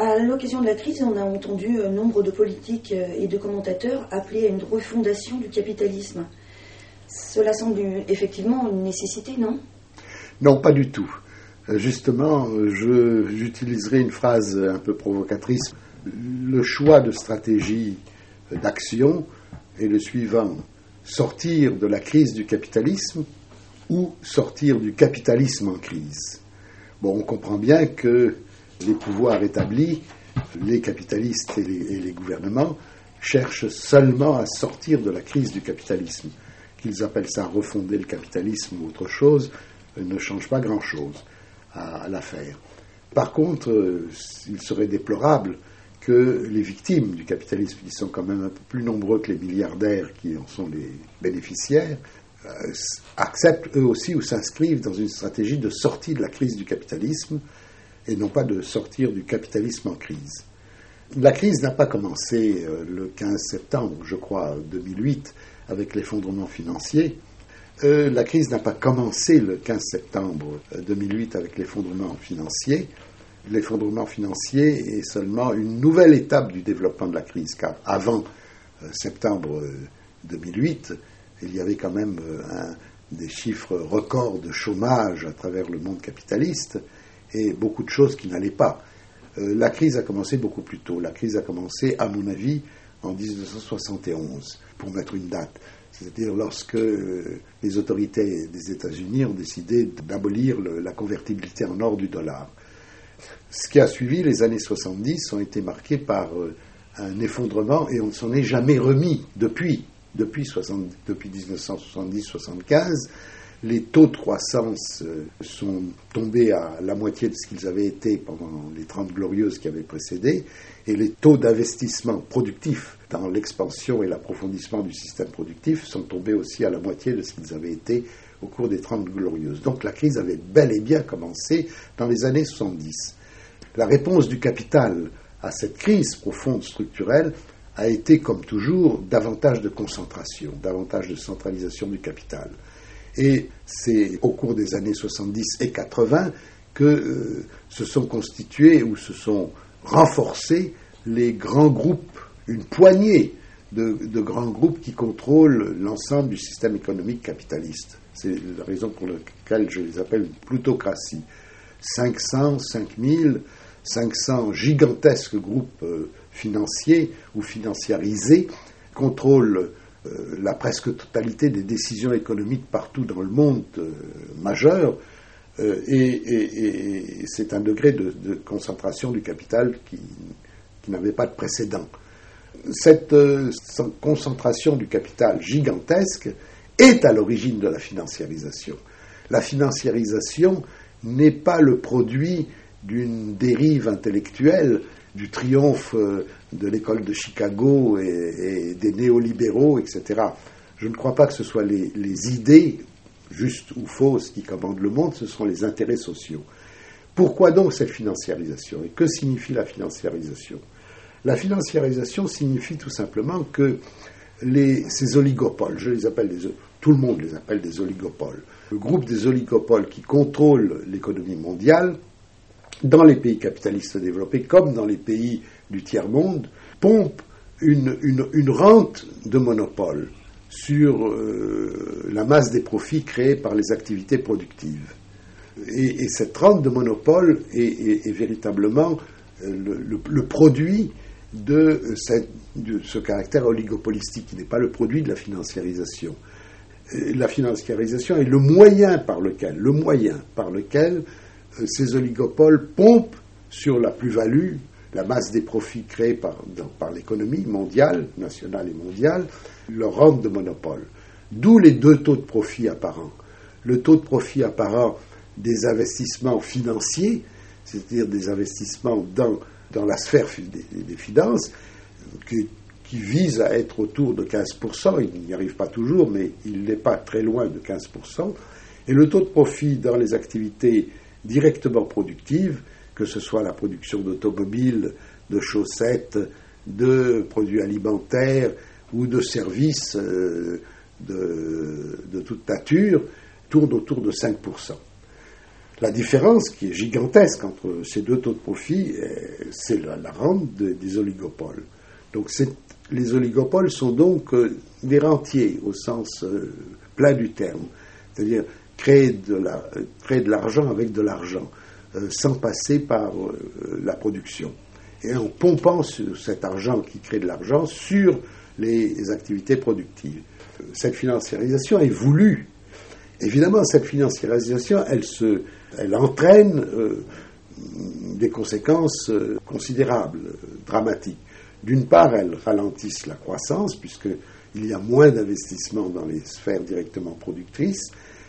À l'occasion de la crise, on a entendu nombre de politiques et de commentateurs appeler à une refondation du capitalisme. Cela semble effectivement une nécessité, non ? Non, pas du tout. Justement, j'utiliserai une phrase un peu provocatrice. Le choix de stratégie d'action est le suivant: sortir de la crise du capitalisme ou sortir du capitalisme en crise. Bon, on comprend bien que les pouvoirs établis, les capitalistes et les gouvernements, cherchent seulement à sortir de la crise du capitalisme. Qu'ils appellent ça refonder le capitalisme ou autre chose, ne change pas grand-chose à l'affaire. Par contre, il serait déplorable que les victimes du capitalisme, qui sont quand même un peu plus nombreux que les milliardaires qui en sont les bénéficiaires, acceptent eux aussi ou s'inscrivent dans une stratégie de sortie de la crise du capitalisme et non pas de sortir du capitalisme en crise. La crise n'a pas commencé le 15 septembre, je crois, 2008, avec l'effondrement financier. La crise n'a pas commencé le 15 septembre 2008 avec l'effondrement financier. L'effondrement financier est seulement une nouvelle étape du développement de la crise, car avant septembre 2008, il y avait quand même des chiffres records de chômage à travers le monde capitaliste et beaucoup de choses qui n'allaient pas. La crise a commencé beaucoup plus tôt. La crise a commencé, à mon avis, en 1971, pour mettre une date. C'est-à-dire lorsque les autorités des États-Unis ont décidé d'abolir la convertibilité en or du dollar. Ce qui a suivi, les années 70, ont été marquées par un effondrement et on ne s'en est jamais remis depuis 1970-75. Les taux de croissance sont tombés à la moitié de ce qu'ils avaient été pendant les 30 glorieuses qui avaient précédé, et les taux d'investissement productif dans l'expansion et l'approfondissement du système productif sont tombés aussi à la moitié de ce qu'ils avaient été au cours des 30 glorieuses. Donc la crise avait bel et bien commencé dans les années 70. La réponse du capital à cette crise profonde structurelle a été, comme toujours, davantage de concentration, davantage de centralisation du capital. Et c'est au cours des années 70 et 80 que se sont constitués ou se sont renforcés les grands groupes, une poignée de grands groupes qui contrôlent l'ensemble du système économique capitaliste. C'est la raison pour laquelle je les appelle plutocratie. 500 gigantesques groupes financiers ou financiarisés contrôlent la presque totalité des décisions économiques partout dans le monde majeur, et c'est un degré de concentration du capital qui n'avait pas de précédent. Cette concentration du capital gigantesque est à l'origine de la financiarisation. La financiarisation n'est pas le produit d'une dérive intellectuelle, du triomphe de l'école de Chicago et des néolibéraux, etc. Je ne crois pas que ce soit les idées, justes ou fausses, qui commandent le monde, ce sont les intérêts sociaux. Pourquoi donc cette financiarisation ? Et que signifie la financiarisation ? La financiarisation signifie tout simplement que ces oligopoles, tout le monde les appelle des oligopoles, le groupe des oligopoles qui contrôlent l'économie mondiale, dans les pays capitalistes développés comme dans les pays du tiers-monde, pompe une rente de monopole sur la masse des profits créés par les activités productives. Et cette rente de monopole est véritablement le produit de ce caractère oligopolistique, qui n'est pas le produit de la financiarisation. La financiarisation est le moyen par lequel ces oligopoles pompent sur la plus-value, la masse des profits créés par l'économie mondiale, nationale et mondiale, leur rente de monopole. D'où les deux taux de profit apparents. Le taux de profit apparent des investissements financiers, c'est-à-dire des investissements dans la sphère des finances, qui vise à être autour de 15%, il n'y arrive pas toujours, mais il n'est pas très loin de 15%, et le taux de profit dans les activités directement productives, que ce soit la production d'automobiles, de chaussettes, de produits alimentaires ou de services de toute nature, tourne autour de 5%. La différence qui est gigantesque entre ces deux taux de profit, c'est la rente des oligopoles. Donc les oligopoles sont donc des rentiers au sens plein du terme, c'est-à-dire créer de l'argent avec de l'argent, sans passer par la production. Et en pompant cet argent qui crée de l'argent sur les activités productives. Cette financiarisation est voulue. Évidemment, cette financiarisation, elle entraîne des conséquences considérables, dramatiques. D'une part, elle ralentisse la croissance, puisqu'il y a moins d'investissements dans les sphères directement productives,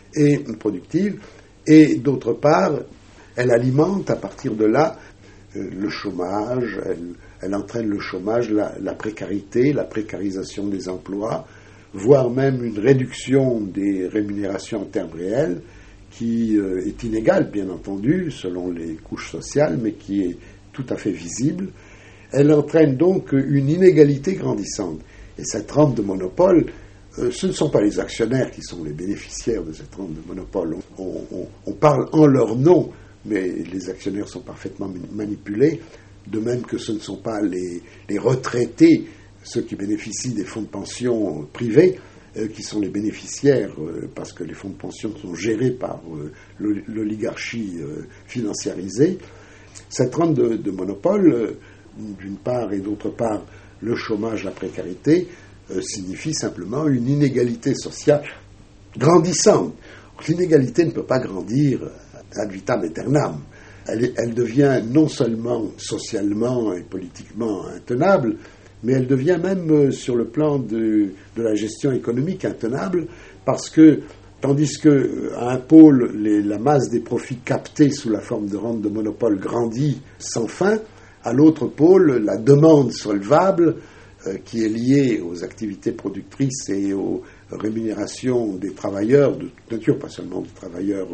et d'autre part, elle alimente à partir de là le chômage, elle entraîne le chômage, la précarité, la précarisation des emplois, voire même une réduction des rémunérations en termes réels, qui est inégale, bien entendu, selon les couches sociales, mais qui est tout à fait visible. Elle entraîne donc une inégalité grandissante. Et cette rente de monopole, ce ne sont pas les actionnaires qui sont les bénéficiaires de cette rente de monopole. On parle en leur nom, mais les actionnaires sont parfaitement manipulés, de même que ce ne sont pas les retraités, ceux qui bénéficient des fonds de pension privés, qui sont les bénéficiaires, parce que les fonds de pension sont gérés par l'oligarchie financiarisée. Cette rente de monopole, d'une part, et d'autre part, le chômage, la précarité, signifie simplement une inégalité sociale grandissante. L'inégalité ne peut pas grandir ad vitam aeternam. Elle devient non seulement socialement et politiquement intenable, mais elle devient même sur le plan de la gestion économique intenable, parce que, tandis qu'à un pôle, la masse des profits captés sous la forme de rente de monopole grandit sans fin, à l'autre pôle, la demande solvable, qui est liée aux activités productrices et aux rémunérations des travailleurs de toute nature, pas seulement des travailleurs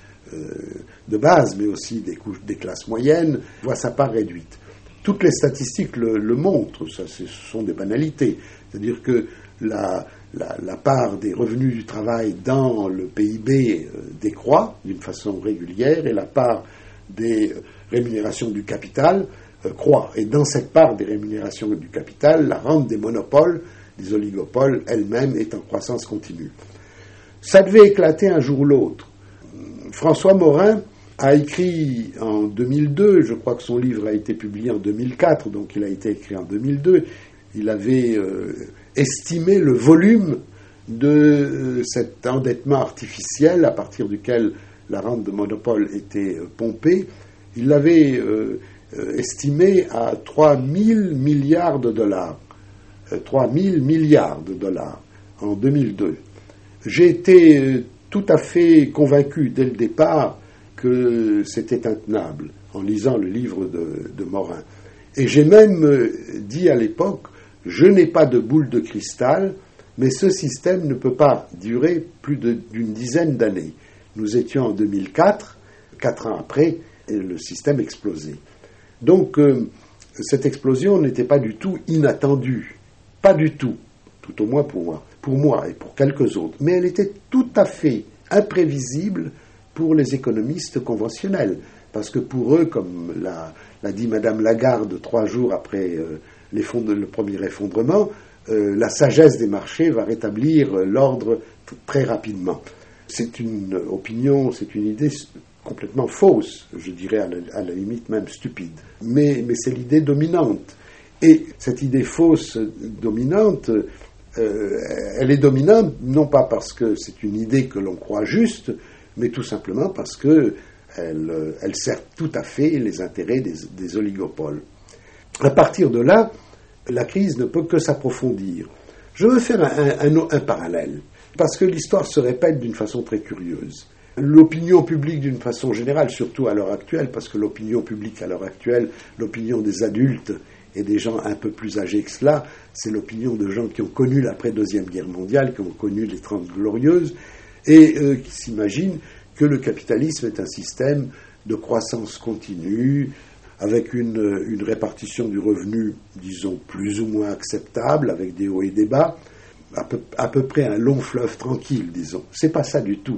de base, mais aussi des classes moyennes, voit sa part réduite. Toutes les statistiques le montrent, ça, ce sont des banalités. C'est-à-dire que la part des revenus du travail dans le PIB décroît d'une façon régulière et la part des rémunérations du capital croît. Et dans cette part des rémunérations du capital, la rente des monopoles, des oligopoles, elle-même est en croissance continue. Ça devait éclater un jour ou l'autre. François Morin a écrit en 2002, je crois que son livre a été publié en 2004, donc il a été écrit en 2002, il avait estimé le volume de cet endettement artificiel à partir duquel la rente de monopole était pompée. Il l'avait estimé à 3 000 milliards de dollars. 3 000 milliards de dollars en 2002. J'ai été tout à fait convaincu dès le départ que c'était intenable en lisant le livre de Morin. Et j'ai même dit à l'époque, je n'ai pas de boule de cristal, mais ce système ne peut pas durer plus d'une dizaine d'années. Nous étions en 2004, 4 ans après, et le système explosait. Donc, cette explosion n'était pas du tout inattendue. Pas du tout. Tout au moins pour moi et pour quelques autres. Mais elle était tout à fait imprévisible pour les économistes conventionnels. Parce que pour eux, comme l'a dit Madame Lagarde 3 jours après le premier effondrement, la sagesse des marchés va rétablir l'ordre très rapidement. C'est une opinion, c'est une idée complètement fausse, je dirais à la limite même stupide. Mais c'est l'idée dominante. Et cette idée fausse dominante, elle est dominante non pas parce que c'est une idée que l'on croit juste, mais tout simplement parce que elle sert tout à fait les intérêts des oligopoles. À partir de là, la crise ne peut que s'approfondir. Je veux faire un parallèle, parce que l'histoire se répète d'une façon très curieuse. L'opinion publique d'une façon générale, surtout à l'heure actuelle, parce que l'opinion publique à l'heure actuelle, l'opinion des adultes et des gens un peu plus âgés que cela, c'est l'opinion de gens qui ont connu l'après-Deuxième Guerre mondiale, qui ont connu les 30 Glorieuses, et qui s'imaginent que le capitalisme est un système de croissance continue, avec une répartition du revenu, disons, plus ou moins acceptable, avec des hauts et des bas, à peu près un long fleuve tranquille, disons. C'est pas ça du tout.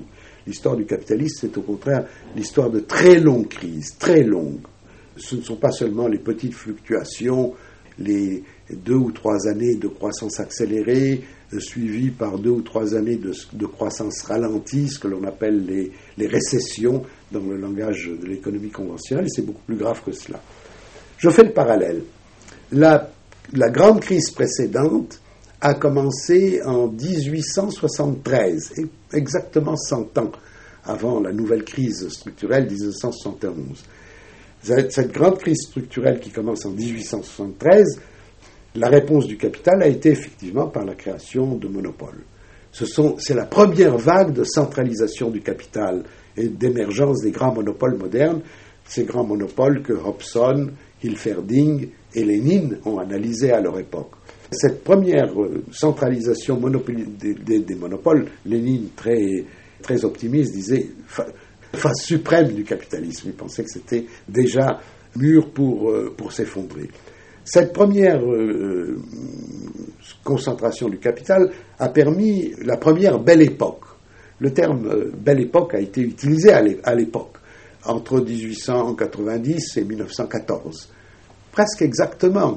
L'histoire du capitalisme, c'est au contraire l'histoire de très longues crises, très longues. Ce ne sont pas seulement les petites fluctuations, les 2 ou 3 années de croissance accélérée, suivies par 2 ou 3 années de croissance ralentie, ce que l'on appelle les récessions dans le langage de l'économie conventionnelle, et c'est beaucoup plus grave que cela. Je fais le parallèle. La grande crise précédente a commencé en 1873, exactement 100 ans avant la nouvelle crise structurelle 1971. Cette grande crise structurelle qui commence en 1873, la réponse du capital a été effectivement par la création de monopoles. C'est la première vague de centralisation du capital et d'émergence des grands monopoles modernes, ces grands monopoles que Hobson, Hilferding et Lénine ont analysés à leur époque. Cette première centralisation des monopoles, Lénine, très optimiste, disait phase suprême du capitalisme. Il pensait que c'était déjà mûr pour s'effondrer. Cette première concentration du capital a permis la première belle époque. Le terme belle époque a été utilisé à l'époque, entre 1890 et 1914. Presque exactement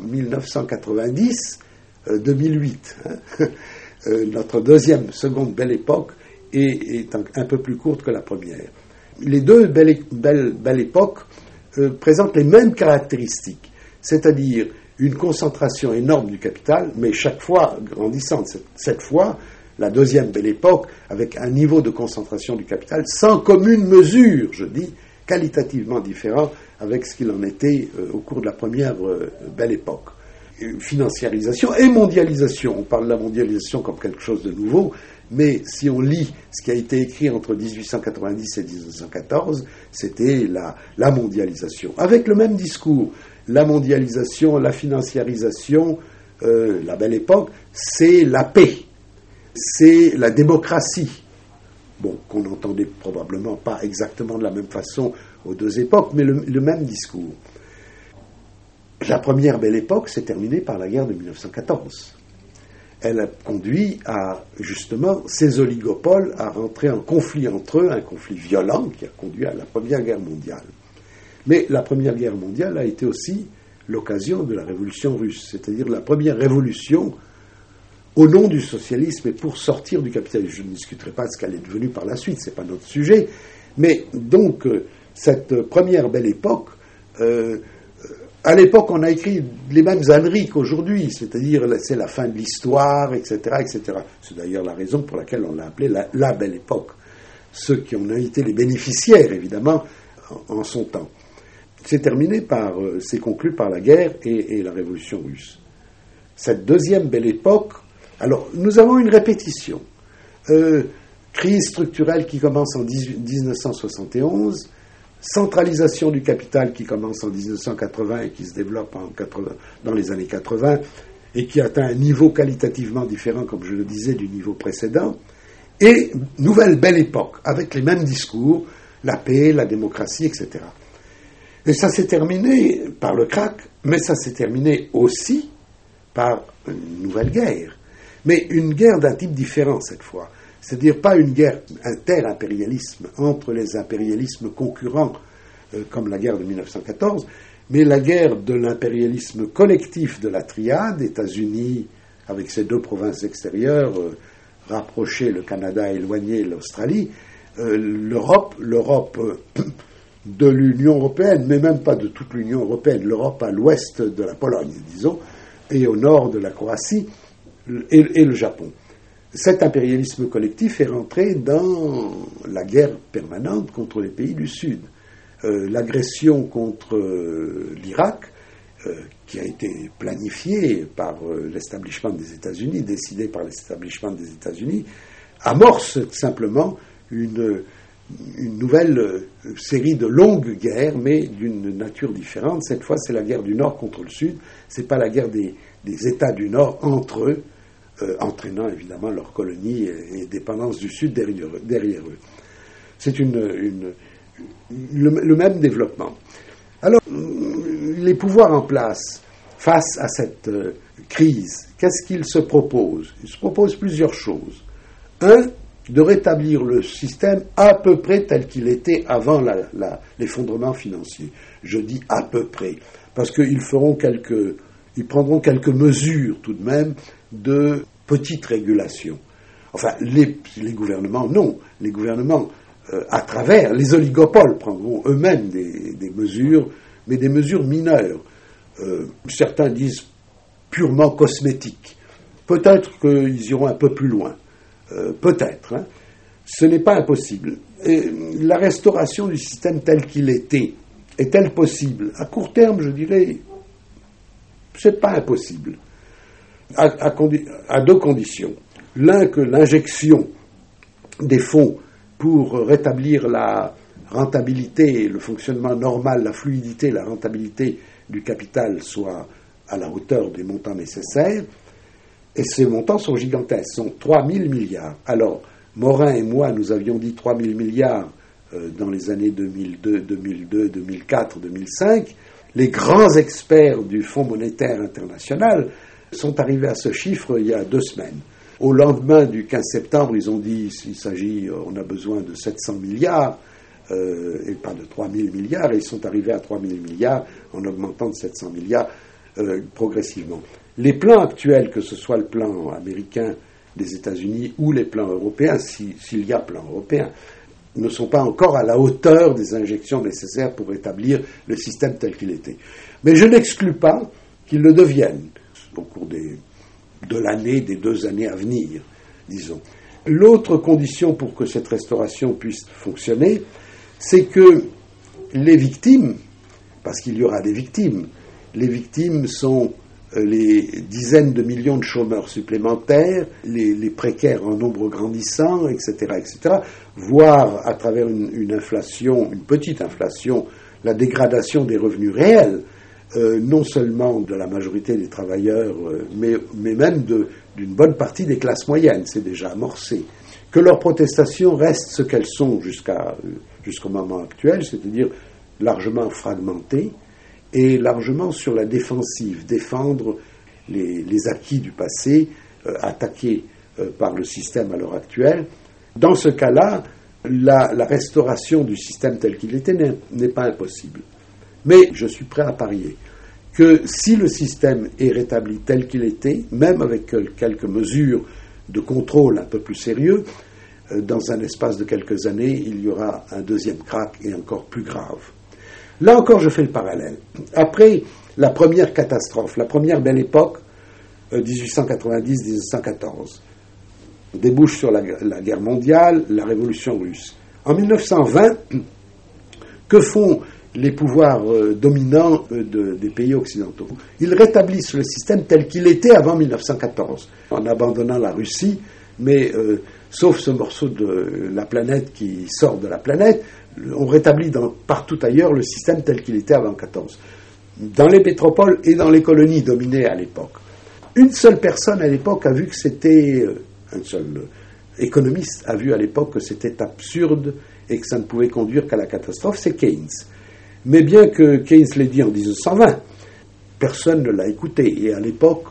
1990-2008. Notre seconde belle époque est un peu plus courte que la première. Les deux belles époques présentent les mêmes caractéristiques, c'est-à-dire une concentration énorme du capital, mais chaque fois grandissante. Cette fois, la deuxième belle époque, avec un niveau de concentration du capital sans commune mesure, je dis, qualitativement différent avec ce qu'il en était au cours de la première belle époque. Financiarisation et mondialisation. On parle de la mondialisation comme quelque chose de nouveau, mais si on lit ce qui a été écrit entre 1890 et 1914, c'était la mondialisation. Avec le même discours, la mondialisation, la financiarisation, la belle époque, c'est la paix, c'est la démocratie. Bon, qu'on n'entendait probablement pas exactement de la même façon aux deux époques, mais le même discours. La première belle époque s'est terminée par la guerre de 1914. Elle a conduit à, justement, ces oligopoles à rentrer en conflit entre eux, un conflit violent qui a conduit à la Première Guerre mondiale. Mais la Première Guerre mondiale a été aussi l'occasion de la révolution russe, c'est-à-dire la première révolution au nom du socialisme et pour sortir du capitalisme. Je ne discuterai pas de ce qu'elle est devenue par la suite, ce n'est pas notre sujet. Mais donc, cette première belle époque, à l'époque, on a écrit les mêmes âneries qu'aujourd'hui, c'est-à-dire c'est la fin de l'histoire, etc., etc. C'est d'ailleurs la raison pour laquelle on l'a appelée la belle époque. Ceux qui en ont été les bénéficiaires, évidemment, en son temps. C'est conclu par la guerre et la révolution russe. Cette deuxième belle époque, alors nous avons une répétition. Crise structurelle qui commence en 1971, centralisation du capital qui commence en 1980 et qui se développe dans les années 80 et qui atteint un niveau qualitativement différent, comme je le disais, du niveau précédent, et nouvelle belle époque, avec les mêmes discours, la paix, la démocratie, etc. Et ça s'est terminé par le krach, mais ça s'est terminé aussi par une nouvelle guerre. Mais une guerre d'un type différent cette fois. C'est-à-dire pas une guerre inter-impérialisme entre les impérialismes concurrents comme la guerre de 1914, mais la guerre de l'impérialisme collectif de la triade, États-Unis avec ses deux provinces extérieures, rapprochées, le Canada éloigné, l'Australie, l'Europe de l'Union européenne, mais même pas de toute l'Union européenne, l'Europe à l'ouest de la Pologne, disons, et au nord de la Croatie, et le Japon. Cet impérialisme collectif est rentré dans la guerre permanente contre les pays du Sud. L'agression contre l'Irak, qui a été planifiée par l'establishment des États-Unis, décidée par l'establishment des États-Unis, amorce simplement une nouvelle série de longues guerres, mais d'une nature différente. Cette fois, c'est la guerre du Nord contre le Sud. C'est pas la guerre des États du Nord entre eux, entraînant évidemment leurs colonies et dépendances du Sud derrière eux. C'est le même développement. Alors, les pouvoirs en place face à cette crise, qu'est-ce qu'ils se proposent ? Ils se proposent plusieurs choses. Un, de rétablir le système à peu près tel qu'il était avant l'effondrement financier. Je dis à peu près, parce qu'ils prendront quelques mesures tout de même de petite régulation. Enfin, les gouvernements, non. Les gouvernements, à travers les oligopoles, prendront eux-mêmes des mesures, mais des mesures mineures. Certains disent purement cosmétiques. Peut-être qu'ils iront un peu plus loin. Peut-être. Hein. Ce n'est pas impossible. Et la restauration du système tel qu'il était, est-elle possible? À court terme, je dirais, c'est pas impossible. À deux conditions. L'un, que l'injection des fonds pour rétablir la rentabilité, le fonctionnement normal, la fluidité, la rentabilité du capital soit à la hauteur des montants nécessaires. Et ces montants sont gigantesques, sont 3 000 milliards. Alors, Morin et moi, nous avions dit 3 000 milliards dans les années 2002, 2004, 2005. Les grands experts du Fonds monétaire international sont arrivés à ce chiffre il y a 2 semaines. Au lendemain du 15 septembre, ils ont dit on a besoin de 700 milliards, et pas de 3 000 milliards, et ils sont arrivés à 3 000 milliards en augmentant de 700 milliards progressivement. Les plans actuels, que ce soit le plan américain des États-Unis ou les plans européens, s'il y a plan européen, ne sont pas encore à la hauteur des injections nécessaires pour établir le système tel qu'il était. Mais je n'exclus pas qu'ils le deviennent au cours de l'année, des 2 années à venir, disons. L'autre condition pour que cette restauration puisse fonctionner, c'est que les victimes, parce qu'il y aura des victimes, les victimes sont les dizaines de millions de chômeurs supplémentaires, les précaires en nombre grandissant, etc., voire à travers une inflation, une petite inflation, la dégradation des revenus réels, non seulement de la majorité des travailleurs, mais même d'une bonne partie des classes moyennes, c'est déjà amorcé. Que leurs protestations restent ce qu'elles sont jusqu'au moment actuel, c'est-à-dire largement fragmentées, et largement sur la défensive, défendre les acquis du passé, attaqués par le système à l'heure actuelle. Dans ce cas-là, la restauration du système tel qu'il était n'est pas impossible. Mais je suis prêt à parier que si le système est rétabli tel qu'il était, même avec quelques mesures de contrôle un peu plus sérieux, dans un espace de quelques années, il y aura un deuxième krach et encore plus grave. Là encore, je fais le parallèle. Après la première catastrophe, la première belle époque, 1890-1914, débouche sur la guerre mondiale, la révolution russe. En 1920, que font les pouvoirs dominants des pays occidentaux? Ils rétablissent le système tel qu'il était avant 1914, en abandonnant la Russie, mais sauf ce morceau de la planète qui sort de la planète, on rétablit partout ailleurs le système tel qu'il était avant 1914, dans les métropoles et dans les colonies dominées à l'époque. Une seule personne à l'époque a vu que c'était, un seul économiste a vu à l'époque que c'était absurde et que ça ne pouvait conduire qu'à la catastrophe, c'est Keynes. Mais bien que Keynes l'ait dit en 1920, personne ne l'a écouté. Et à l'époque,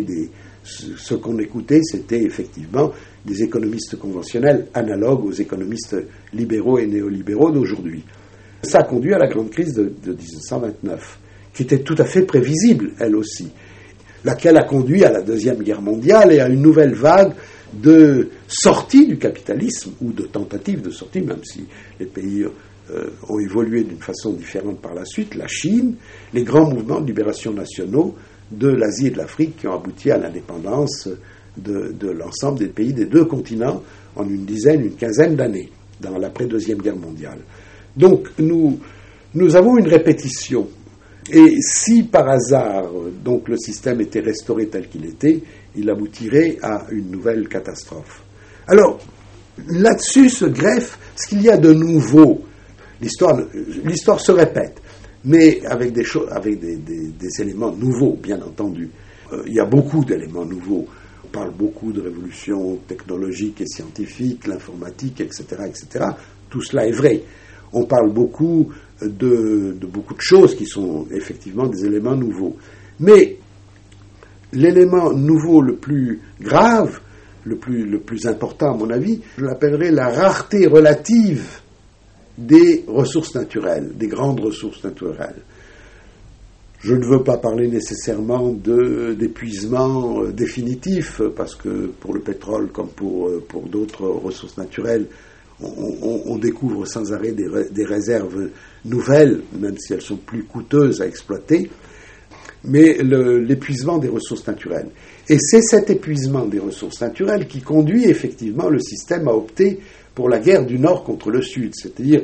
ce qu'on écoutait, c'était effectivement des économistes conventionnels analogues aux économistes libéraux et néolibéraux d'aujourd'hui. Ça a conduit à la grande crise de 1929, qui était tout à fait prévisible, elle aussi, laquelle a conduit à la Deuxième Guerre mondiale et à une nouvelle vague de sortie du capitalisme, ou de tentative de sortie, même si les pays ont évolué d'une façon différente par la suite, la Chine, les grands mouvements de libération nationaux de l'Asie et de l'Afrique qui ont abouti à l'indépendance de l'ensemble des pays des 2 continents en une quinzaine d'années, dans l'après-Deuxième Guerre mondiale. Donc, nous avons une répétition. Et si, par hasard, donc, le système était restauré tel qu'il était, il aboutirait à une nouvelle catastrophe. Alors, là-dessus se greffe ce qu'il y a de nouveau. L'histoire se répète, mais avec des éléments nouveaux, bien entendu. Il y a beaucoup d'éléments nouveaux. On parle beaucoup de révolutions technologiques et scientifiques, l'informatique, etc., etc. Tout cela est vrai. On parle beaucoup de beaucoup de choses qui sont effectivement des éléments nouveaux. Mais l'élément nouveau le plus grave, le plus important à mon avis, je l'appellerais la rareté relative des ressources naturelles, des grandes ressources naturelles. Je ne veux pas parler nécessairement d'épuisement définitif, parce que pour le pétrole, comme pour d'autres ressources naturelles, on découvre sans arrêt des réserves nouvelles, même si elles sont plus coûteuses à exploiter, mais l'épuisement des ressources naturelles. Et c'est cet épuisement des ressources naturelles qui conduit effectivement le système à opter pour la guerre du Nord contre le Sud. C'est-à-dire,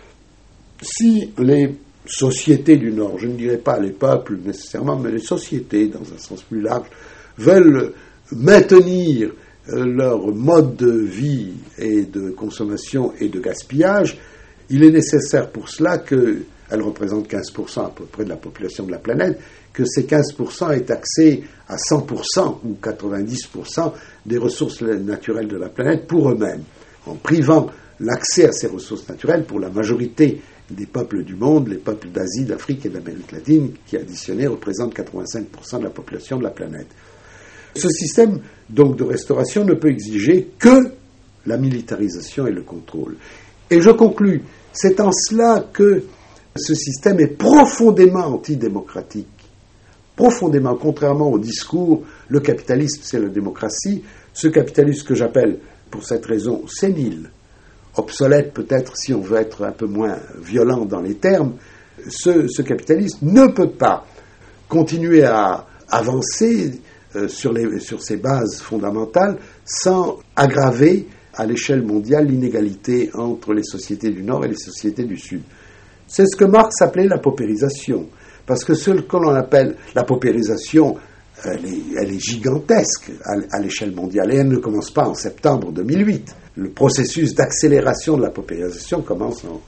si les sociétés du Nord, je ne dirais pas les peuples nécessairement, mais les sociétés, dans un sens plus large, veulent maintenir leur mode de vie et de consommation et de gaspillage, il est nécessaire pour cela qu'elles représentent 15% à peu près de la population de la planète, que ces 15% aient accès à 100% ou 90% des ressources naturelles de la planète pour eux-mêmes, en privant l'accès à ces ressources naturelles pour la majorité des peuples du monde, les peuples d'Asie, d'Afrique et d'Amérique latine, qui additionnés représentent 85% de la population de la planète. Ce système donc de restauration ne peut exiger que la militarisation et le contrôle. Et je conclus, c'est en cela que ce système est profondément antidémocratique. Profondément, contrairement au discours, le capitalisme c'est la démocratie, ce capitalisme que j'appelle, pour cette raison, sénile, obsolète peut-être si on veut être un peu moins violent dans les termes, ce capitalisme ne peut pas continuer à avancer sur ses bases fondamentales sans aggraver à l'échelle mondiale l'inégalité entre les sociétés du Nord et les sociétés du Sud. C'est ce que Marx appelait la paupérisation, parce que ce que l'on appelle la paupérisation, elle est gigantesque à l'échelle mondiale, et elle ne commence pas en septembre 2008. Le processus d'accélération de la paupérisation commence en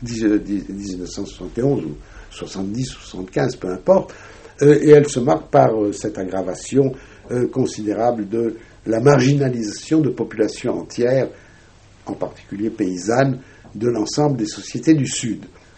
1971 ou 70, 75, peu importe, et elle se marque par cette aggravation considérable de la marginalisation de populations entières, en particulier paysannes, de l'ensemble des sociétés du Sud.